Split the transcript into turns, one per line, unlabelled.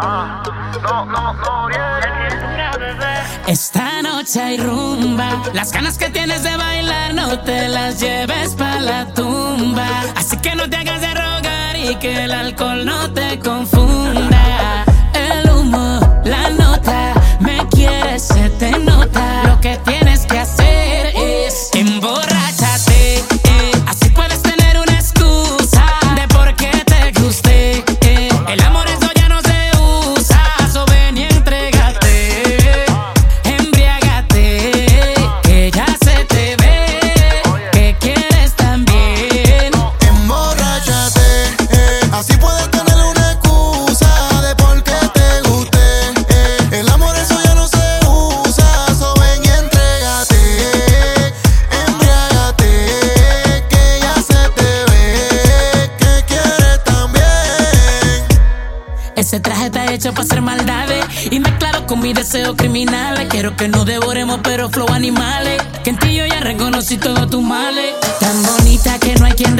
Esta noche hay rumba, las ganas que tienes de bailar no te las lleves pa' la tumba. Así que no te hagas de rogar y que el alcohol no te confunda. El humo, la nota, me quieres, se te nota. Lo que tienes que hacer es emborráchate, así puedes tener una excusa de por qué te guste. El amor eso ya no se usa, so ven y entrégate. Embriágate, que ya se te ve que quieres también.
Emborráchate, así puedes tener una excusa de por qué te guste. El amor eso ya no se usa, so ven y entrégate. Embriágate, que ya se te ve que quieres también.
Ese traje está hecho para hacer maldades y mezclado con mis deseos criminales. Quiero que nos devoremos pero flow animales, que en ti yo ya reconocí todos tus males. Tan bonita que no hay quien